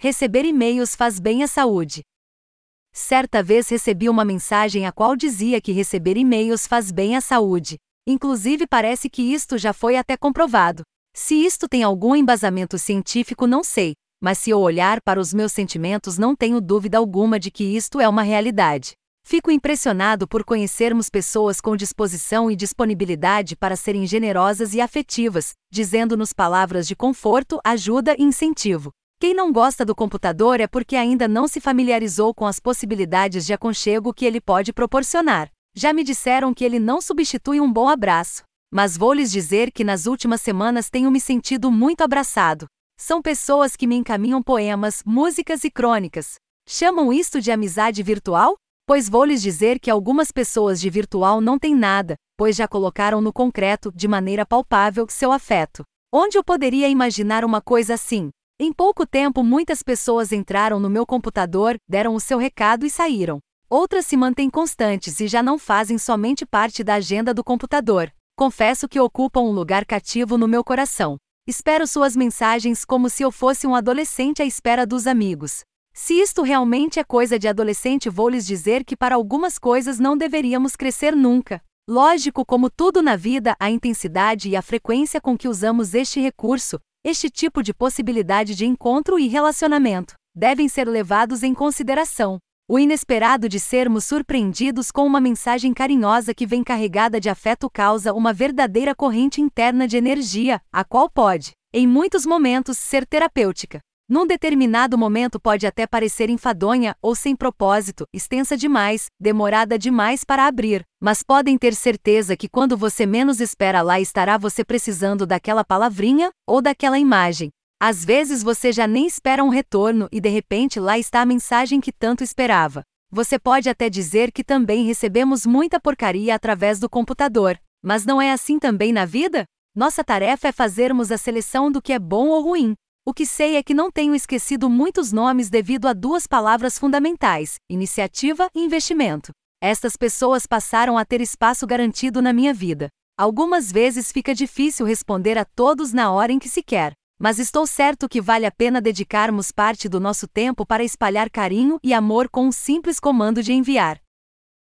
Receber e-mails faz bem à saúde. Certa vez recebi uma mensagem a qual dizia que receber e-mails faz bem à saúde. Inclusive parece que isto já foi até comprovado. Se isto tem algum embasamento científico não sei, mas se eu olhar para os meus sentimentos não tenho dúvida alguma de que isto é uma realidade. Fico impressionado por conhecermos pessoas com disposição e disponibilidade para serem generosas e afetivas, dizendo-nos palavras de conforto, ajuda e incentivo. Quem não gosta do computador é porque ainda não se familiarizou com as possibilidades de aconchego que ele pode proporcionar. Já me disseram que ele não substitui um bom abraço. Mas vou lhes dizer que nas últimas semanas tenho me sentido muito abraçado. São pessoas que me encaminham poemas, músicas e crônicas. Chamam isto de amizade virtual? Pois vou lhes dizer que algumas pessoas de virtual não têm nada, pois já colocaram no concreto, de maneira palpável, seu afeto. Onde eu poderia imaginar uma coisa assim? Em pouco tempo muitas pessoas entraram no meu computador, deram o seu recado e saíram. Outras se mantêm constantes e já não fazem somente parte da agenda do computador. Confesso que ocupam um lugar cativo no meu coração. Espero suas mensagens como se eu fosse um adolescente à espera dos amigos. Se isto realmente é coisa de adolescente, vou lhes dizer que para algumas coisas não deveríamos crescer nunca. Lógico, como tudo na vida, a intensidade e a frequência com que usamos este recurso, este tipo de possibilidade de encontro e relacionamento, devem ser levados em consideração. O inesperado de sermos surpreendidos com uma mensagem carinhosa que vem carregada de afeto causa uma verdadeira corrente interna de energia, a qual pode, em muitos momentos, ser terapêutica. Num determinado momento pode até parecer enfadonha ou sem propósito, extensa demais, demorada demais para abrir, mas podem ter certeza que quando você menos espera lá estará você precisando daquela palavrinha ou daquela imagem. Às vezes você já nem espera um retorno e de repente lá está a mensagem que tanto esperava. Você pode até dizer que também recebemos muita porcaria através do computador, mas não é assim também na vida? Nossa tarefa é fazermos a seleção do que é bom ou ruim. O que sei é que não tenho esquecido muitos nomes devido a duas palavras fundamentais: iniciativa e investimento. Estas pessoas passaram a ter espaço garantido na minha vida. Algumas vezes fica difícil responder a todos na hora em que se quer, mas estou certo que vale a pena dedicarmos parte do nosso tempo para espalhar carinho e amor com um simples comando de enviar.